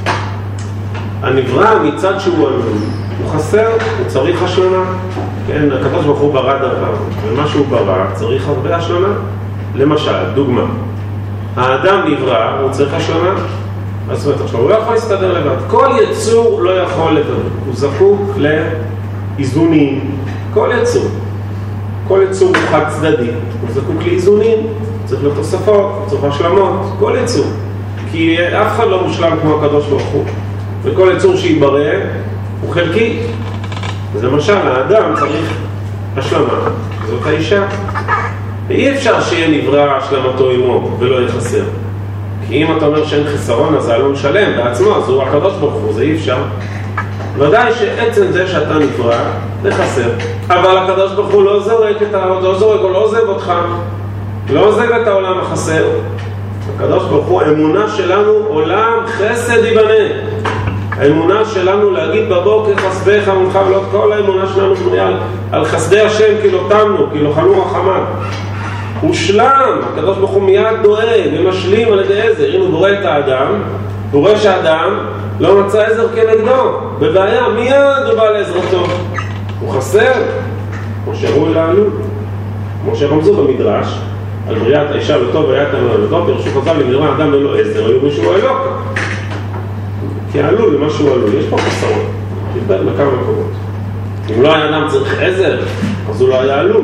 S1: הנברא מצד שהוא הוא חסר, הוא צריך השלמה. כן, הקדוש ברוך הוא ברא דבר, ומה שהוא ברא צריך הרבה השלמה. למשל, דוגמה, האדם נברא, הוא צריך השלמה. אז זאת אומרת, הוא לא יכול להסתדר לבד. כל יצור לא יכול לבד. הוא זקוק לאיזונים. כל יצור. כל יצור הוא חד צדדי. הוא זקוק לאיזונים. צריך לתוספות, צריך השלמות. כל יצור. כי אף אחד לא מושלם כמו הקדוש ברוך הוא. וכל יצור שיברא הוא חלקי. אז למשל, האדם צריך השלמה. זאת האישה. ואי אפשר שיהיה נברא השלמתו עמו ולא יחסר. כי אם אתה אומר שאין חסרון, אז האלון שלם בעצמו, אז הוא הקדוש ברוך הוא, זה אי אפשר. ודאי שעצם זה שאתה נברא, זה חסר. אבל הקדוש ברוך הוא לא זורק את העוד, לא זורק, הוא לא עוזב אותך. לא עוזב את העולם החסר. הקדוש ברוך הוא, האמונה שלנו, עולם חסד ייבנה. האמונה שלנו להגיד בבוקר חסדך מונך ולא כל האמונה שלנו בנויה על, על חסדי השם כי לא תמנו, כי לא חנו רחמן. הוא שלם, הקדוש ברוך הוא מיד דואג ומשלים על ידי עזר. הנה הוא בורא את האדם, הוא רואה שהאדם לא מצא עזר כנגדו, בבעיה, מיד הוא בא לעזרתו. הוא חסר, כמו שהראו לעלול, כמו שרמזו במדרש, על בריאת האישה וטוב והיה תמלדו, פירשו חז"ל למדרש האדם ללא עזר, היו מישהו אלוק. כי העלול למשהו עלול, יש פה חסרות, תתבד בכמה מקומות. אם לא היה אדם צריך עזר, אז הוא לא היה עלול.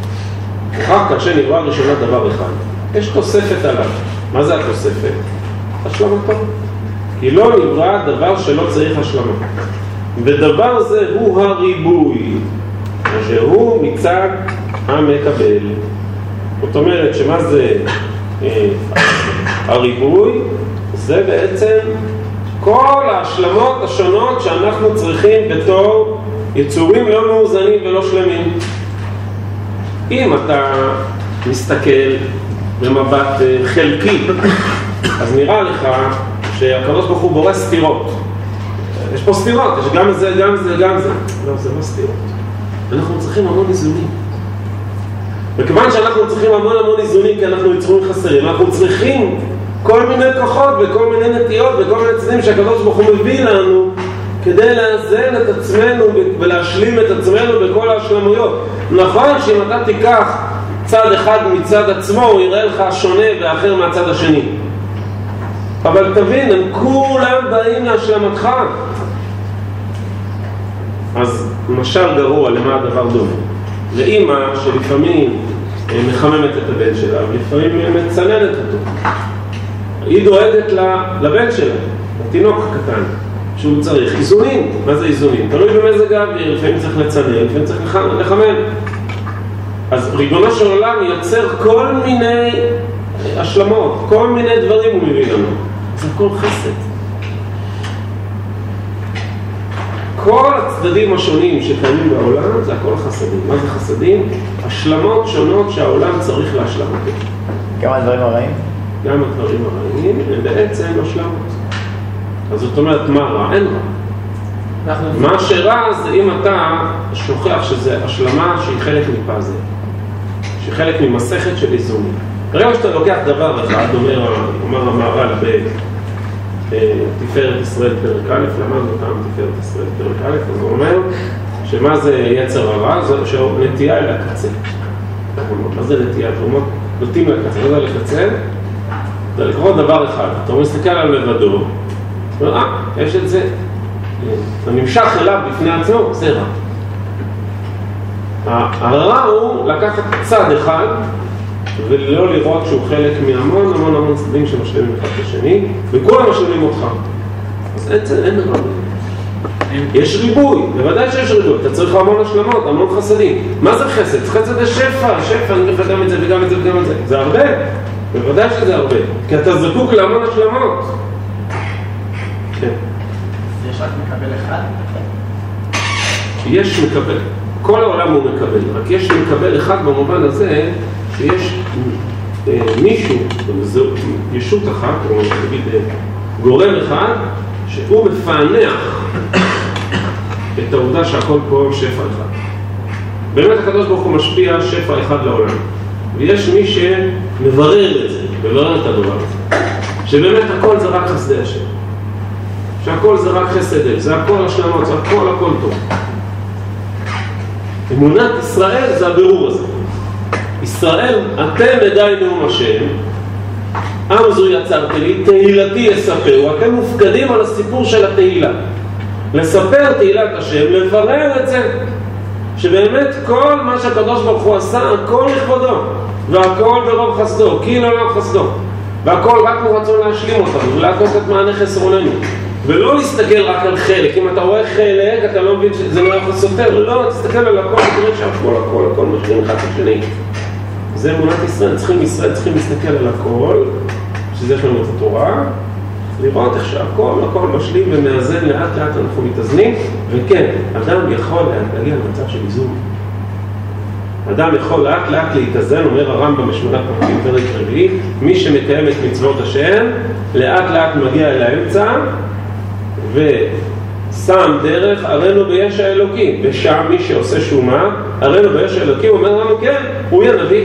S1: אחר כך שנברא ראשונה דבר אחד, יש תוספת עליו. מה זה התוספת? השלמתו. כי לא נברא דבר שלא צריך השלמה. ודבר זה הוא הריבוי, שהוא מצד המקבל. זאת אומרת שמה זה אה, הריבוי? זה בעצם כל ההשלמות השונות שאנחנו צריכים בתור יצורים לא מאוזנים ולא שלמים. אם אתה מסתכל במבט חלקי, אז נראה לך שהקדוש ברוך הוא בורא סתירות. יש פה סתירות, יש גם זה, גם זה, גם זה. לא, זה לא סתירות. אנחנו צריכים המון איזונים. וכיוון שאנחנו צריכים המון המון איזונים כי אנחנו יצורים חסרים, אנחנו צריכים כל מיני כוחות וכל מיני נטיות וכל מיני צדדים שהקדוש ברוך הוא מביא לנו כדי לאזן את עצמנו ולהשלים את עצמנו בכל ההשלמויות. נכון שאם אתה תיקח צד אחד מצד עצמו הוא יראה לך שונה ואחר מהצד השני, אבל תבין, הם כולם באים להשלמתך. אז משל גרוע למה הדבר דומה? לאמא שלפעמים מחממת את הבן שלה ולפעמים מצננת אותו. היא דואגת לבן שלה, לתינוק הקטן, שהוא צריך איזונים. מה זה איזונים? תלוי במזג האוויר, לפעמים צריך לצנן, לפעמים צריך לחמם. אז ריבונו של עולם יוצר כל מיני השלמות, כל מיני דברים הוא מביא לנו. זה הכל חסד. כל הצדדים השונים שקיימים בעולם זה הכל חסדים. מה זה חסדים? השלמות שונות שהעולם צריך להשלמות.
S5: גם הדברים הרעים?
S1: גם הדברים הרעים הם בעצם השלמות. אז זאת אומרת, מה רע? אין רע. מה שרע זה אם אתה שוכח שזה השלמה שהיא חלק מפאזל, שהיא חלק ממסכת של איזונים. ברגע שאתה לוקח דבר אחד, אומר, אומר המהר"ל בתפארת ישראל פרק א', למדנו אותם תפארת ישראל פרק א', אז הוא אומר שמה זה יצר הרע? זה נטייה אל הקצה. מה זה נטייה? כלומר, נוטים לקצה. מה זה לקצה? זה לקרוא דבר אחד. אתה מסתכל על לבדו, אתה אומר, אה, יש את זה. אתה נמשך אליו בפני עצמו, זה רע. הרע הוא לקחת צד אחד ולא לראות שהוא חלק מהמון המון המון צדדים שמשלמים אחד לשני, וכולם משלמים אותך. אז אין, אין רע. יש ריבוי, בוודאי שיש ריבוי, אתה צריך המון השלמות, המון חסדים. מה זה חסד? חסד זה שפע, שפע, אני מביא גם את זה וגם את זה וגם את זה. זה הרבה, בוודאי שזה הרבה, כי אתה זקוק להמון השלמות. כן.
S4: יש רק מקבל אחד?
S1: יש מקבל, כל העולם הוא מקבל, רק יש מקבל אחד במובן הזה שיש אה, מישהו, זו ישות אחת, או נגיד גורם אחד, שהוא מפענח את העובדה שהכל פה שפע אחד. באמת הקדוש ברוך הוא משפיע שפע אחד לעולם. ויש מי שמברר את זה, מברר את הדבר הזה. שבאמת הכל זה רק חסדי השם. שהכל זה רק חסד, זה הכל השלמות, זה הכל הכל טוב. אמונת ישראל זה הבירור הזה. ישראל, אתם עדיי נאום השם, עם זו יצרתי לי, תהילתי יספרו, אתם מופקדים על הסיפור של התהילה. לספר תהילת השם, לברר את זה, שבאמת כל מה שהקדוש ברוך הוא עשה, הכל לכבודו, והכל ברוב חסדו, כאילו לא חסדו, והכל רק הוא רצון להשלים אותנו, ולעקות את מענה חסרוננו, ולא להסתכל רק על חלק. אם אתה רואה חלק, אתה לא מבין שזה לא יכול סותר, לא, תסתכל על הכל, תראה שהכל, הכל, הכל משלים אחד לשני. זה אמונת ישראל, צריכים ישראל, צריכים להסתכל על הכל, שזה יש לנו את התורה, לראות איך שהכל, הכל משלים ומאזן, לאט לאט אנחנו מתאזנים, וכן, אדם יכול להגיע למצב של איזון. אדם יכול לאט לאט להתאזן, אומר הרמב"ם בשמונת פרקים פרק רביעי, מי שמקיים את מצוות השם, לאט לאט מגיע אל האמצע, ושם דרך, הראינו ביש האלוקים, ושם מי שעושה שומה, הראינו ביש האלוקים, אומר לנו כן, הוא יהיה נביא.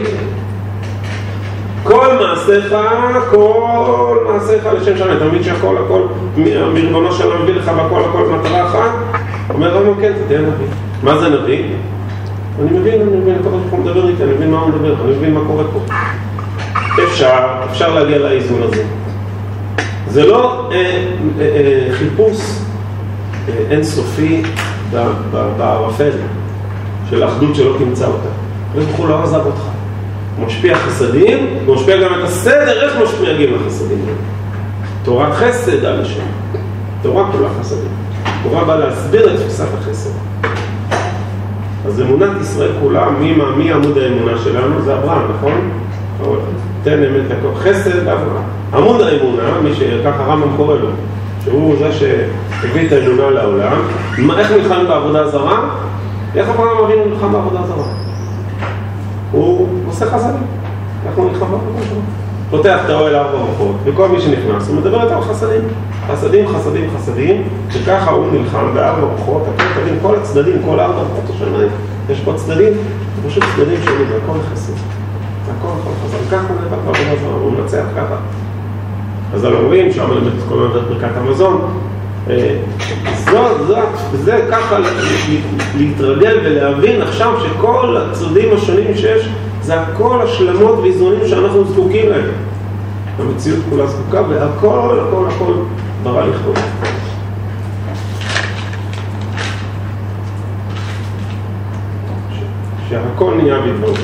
S1: כל מעשיך, כל מעשיך לשם שם, אתה מבין שהכל, הכל, מרבונו שלא מביא לך בכל, הכל מטרה אחת, אומר לנו כן, תהיה נביא. מה זה נביא? אני מבין, אני מבין, הקדוש ברוך הוא מדבר איתי, אני מבין מה הוא מדבר, אני מבין מה קורה פה. אפשר, אפשר להגיע לאיזון הזה. זה לא אה, אה, אה, חיפוש אה, אינסופי בערפל של האחדות שלא תמצא אותה. הקדוש ברוך הוא לא עזב אותך. הוא משפיע חסדים, הוא משפיע גם את הסדר, איך משפיעים לחסדים. תורת חסד על השם. תורה כולה חסדים. תורה באה להסביר את תפיסת החסד. אז אמונת ישראל כולה, מי, מי עמוד האמונה שלנו? זה אברהם, נכון? תן אמת לכל חסד אברהם. עמוד האמונה, מי שככה הרמב"ם קורא לו, שהוא זה שהביא את האמונה לעולם. איך נלחם בעבודה זרה? איך אברהם אבינו נלחם בעבודה זרה? הוא עושה חסדים. איך הוא נלחם בעבודה זרה? פותח את האוהל ארבע רוחות, וכל מי שנכנס, הוא מדבר איתו על חסדים. חסדים, חסדים, חסדים, וככה הוא נלחם בארבע רוחות, אתם תבין, כל הצדדים, כל ארבע רוחות השמיים, יש פה צדדים, זה פשוט צדדים שונים, זה הכל חסד. זה הכל הכל חסד. ככה הוא נלחם בעבודה זרה, הוא מנצח ככה. אז על אומרים, שם למד את כל מעבדת ברכת המזון, זאת, זאת, זה ככה להתרגל ולהבין עכשיו שכל הצדדים השונים שיש, זה הכל השלמות ואיזונים שאנחנו זקוקים להם. המציאות כולה זקוקה, והכל, הכל, הכל ברא לכבוד. שהכל נהיה בדברו.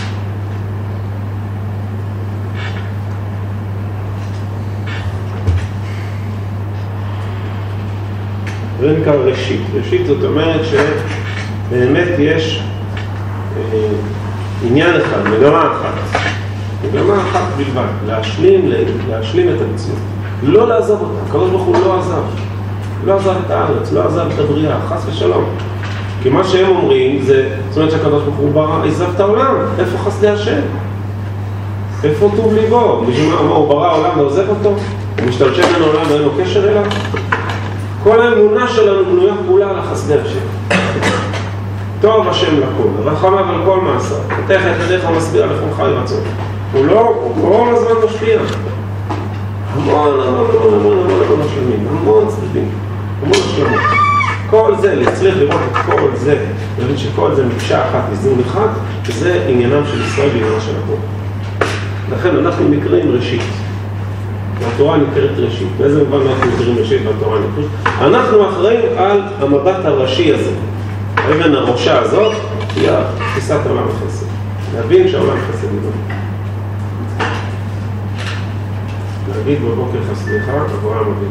S1: זה נקרא ראשית. ראשית זאת אומרת שבאמת יש אה, עניין אחד, מגמה אחת. מגמה אחת בלבד, להשלים, להשלים את המציאות. לא לעזוב אותה. הקדוש ברוך הוא לא עזב. לא עזב את הארץ, לא עזב את הבריאה, חס ושלום. כי מה שהם אומרים זה, זאת אומרת שהקדוש ברוך הוא ברא, עזב את העולם. איפה חסדי השם? איפה טוב ליבו? בשביל מה הוא ברא העולם ועוזב אותו? הוא משתלשל בין העולם ואין לו קשר אליו? כל האמונה שלנו בנויה כולה על החסדי השם. טוב השם לכל, ורחמיו על כל מעשה, פתח את ידיך ומשביע לחמך ירצון. הוא לא, הוא כל הזמן משפיע. המון, המון, המון, המון, המון, המון השלמים, המון צדדים, המון השלמות. כל זה, להצליח לראות את כל זה, להבין שכל זה מקשה אחת, איזון אחד, וזה עניינם של ישראל ועניינה של הכל. לכן אנחנו נקראים ראשית. והתורה נקראת ראשית. באיזה מובן אנחנו נקראים ראשית והתורה נקראת? אנחנו אחראים על המבט הראשי הזה. האבן הראשה הזאת היא תפיסת עולם החסד. להבין שהעולם חסד נדון. להגיד בבוקר חסדך, אברהם אבינו.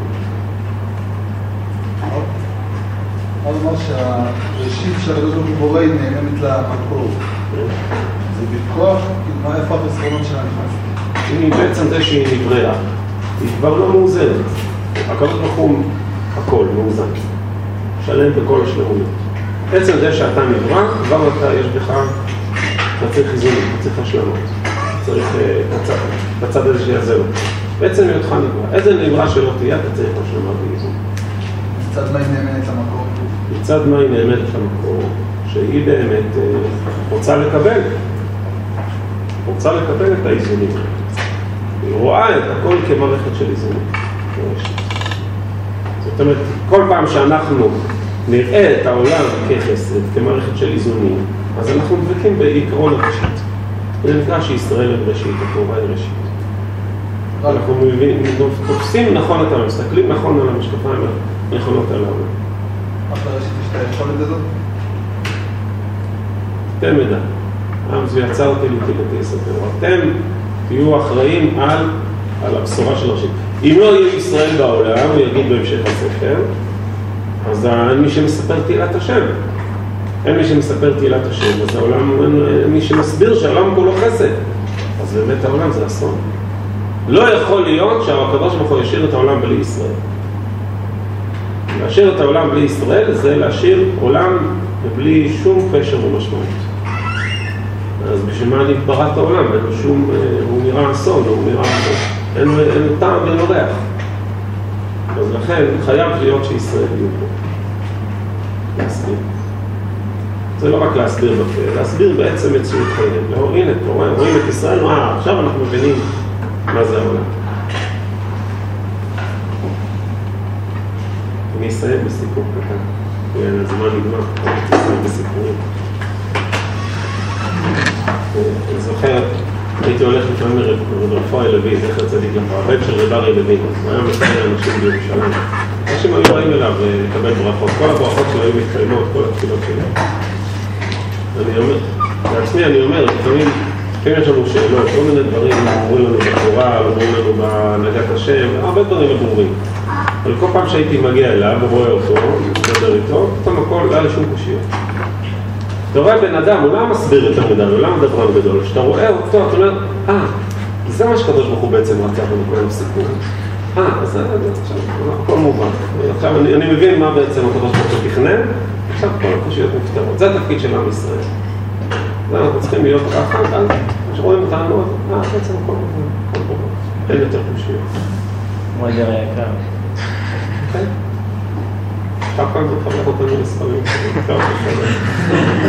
S8: אז מה שהראשית של הקדוש ברוך הוא בורא היא נעלמת למקור. זה בכוח, מה איפה החסרונות שלה נכנסת?
S1: היא בעצם זה שהיא נבראה. היא כבר לא מאוזנת. הקדוש ברוך הוא הכל מאוזן. שלם בכל השלמויות. בעצם זה שאתה נברא, כבר אתה יש בך, אתה צריך איזונים, אתה צריך השלמות. צריך את הצד הזה שיעזר. בעצם היותך נברא. איזה נברא שלא תהיה, אתה צריך השלמה ואיזון.
S8: מצד מה היא נאמנת למקור?
S1: מצד מה היא נאמנת למקור? שהיא באמת רוצה לקבל. רוצה לקבל את האיזונים. היא רואה את הכל כמערכת של איזונים. זאת אומרת, כל פעם שאנחנו נראה את העולם כחסד, כמערכת של איזונים, אז אנחנו דבקים בעיקרון הראשית. זה נקרא שישראל היא ראשית, התורה היא ראשית. אנחנו מבינים, תופסים נכון את העולם, מסתכלים נכון על המשקפיים הנכונות על העולם.
S8: מה בראשית יש את היכולת הזאת?
S1: אתם מדע. העם זה יצר אותי לתהילתי יספר. אתם תהיו אחראים על, על הבשורה של ראשית. אם לא יהיה ישראל בעולם, הוא יגיד בהמשך הספר, אז אין מי שמספר תהילת השם. אין מי שמספר תהילת השם, אז העולם, אין מי שמסביר שהעולם כולו חסד. אז באמת העולם זה אסון. לא יכול להיות שהקדוש ברוך הוא ישאיר את העולם בלי ישראל. להשאיר את העולם בלי ישראל זה להשאיר עולם בלי שום פשר ומשמעות. אז בשביל מה נתברא את העולם? אין לו שום, הוא נראה אסון, הוא נראה, אין, אין טעם ואין לו ריח. אז לכן חייב להיות שישראל יהיו פה. להסביר. זה לא רק להסביר בפה, להסביר בעצם מציאות חיים. לא, הנה, רואים את ישראל, אה, עכשיו אנחנו מבינים מה זה העולם. אני אסיים בסיפור קטן. הזמן נגמר, אני אסיים בסיפורים. אני זוכר, הייתי הולך לפעמים לרפואה לוי, זכר צדיק לפה, הבן של רב אריה לוין, הוא היה מסתכל אנשים בירושלים. אנשים היו באים אליו לקבל ברכות, כל הברכות שלו היו מתקיימות, כל התפילות שלו. אני אומר, לעצמי אני אומר, לפעמים, לפעמים יש לנו שאלות, כל מיני דברים אומרים לנו בתורה, אומרים לנו בהנהגת השם, הרבה דברים ברורים. אבל כל פעם שהייתי מגיע אליו ורואה אותו, מדבר איתו, פתאום הכל לא היה לשום קושיות. אתה רואה בן אדם, הוא לא מסביר יותר מדי, הוא לא מדברן גדול. כשאתה רואה אותו, אתה אומר, אה, זה מה שקדוש ברוך הוא בעצם רצה לנו כל הסיפור. אה, אז זה עכשיו, הכל מובן. עכשיו אני, אני מבין מה בעצם הקדוש ברוך הוא תכנן, עכשיו כל הקושיות נפתרות. זה התפקיד של עם ישראל. אנחנו צריכים להיות ככה, אז כשרואים אותנו, אה, בעצם הכל מובן, הכל מובן. אין יותר קושיות.
S5: מוידר היקר.
S1: כן. עכשיו כאן זה חלק אותנו לספרים.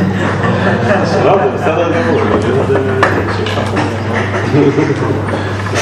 S1: לא, זה בסדר גמור.